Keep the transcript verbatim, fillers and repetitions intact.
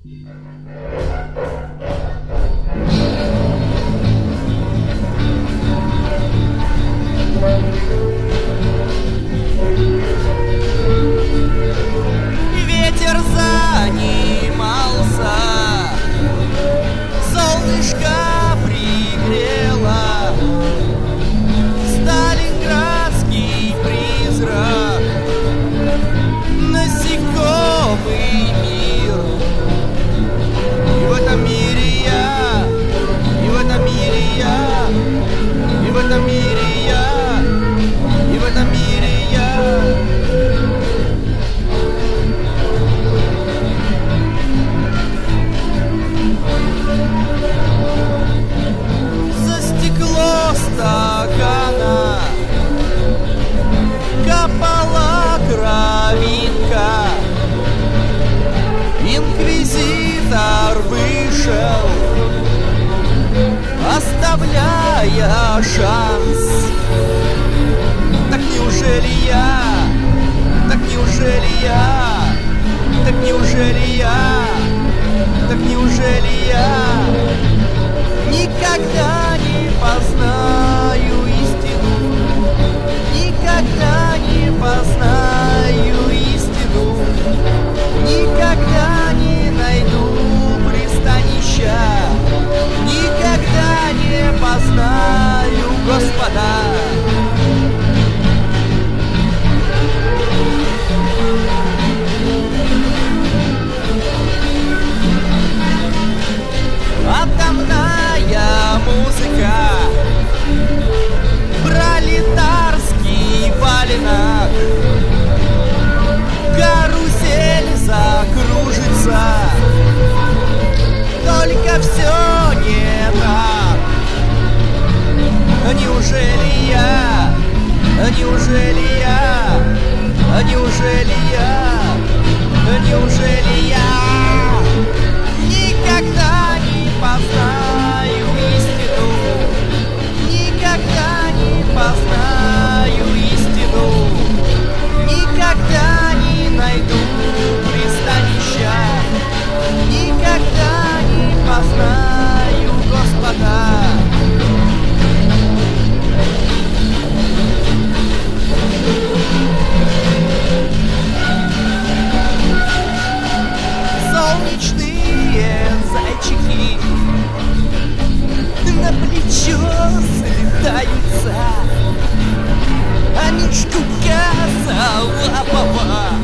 Ветер занимался, солнышко пригрело, сталинградский призрак, насекомый мир. И в этом мире я, и в этом мире я, и в этом мире я, и в этом мире я. За стекло стакана капала кровинка. Инквизитор вышел, оставляя шанс. Так неужели я, так неужели я, так неужели я, так неужели я никогда не познаю истину, никогда не познаю истину, никогда не найду пристанища, никогда не познаю Господа. Атомная музыка, пролетарский валенок, карусель закружится, только все не так. Неужели я, неужели я, неужели я, неужели я никогда не познаю истину, никогда не познаю истину, никогда не найду пристанища, никогда не познаю Господа. Солнечные зайчики на плечо слетаются, они штука залапова.